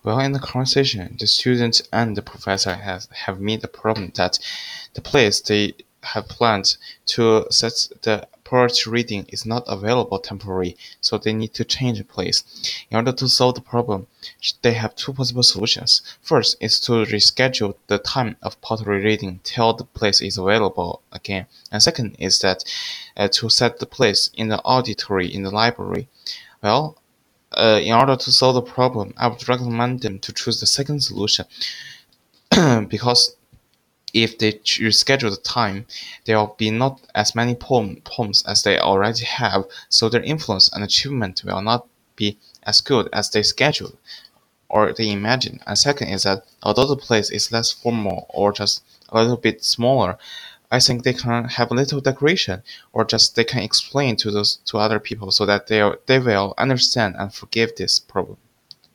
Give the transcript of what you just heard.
Well, in the conversation, the student and the professor have made the problem that the place they have planned to set the poetry reading is not available temporarily, so they need to change the place. In order to solve the problem, they have two possible solutions. First is to reschedule the time of poetry reading till the place is available again. And second is that to set the place in the auditory in the library. Well, in order to solve the problem, I would recommend them to choose the second solution because if they reschedule the time, there will be not as many poems as they already have, so their influence and achievement will not be as good as they scheduled or they imagine. And second is that although the place is less formal or just a little bit smaller, I think they can have a little decoration or just they can explain to other people so that they will understand and forgive this problem.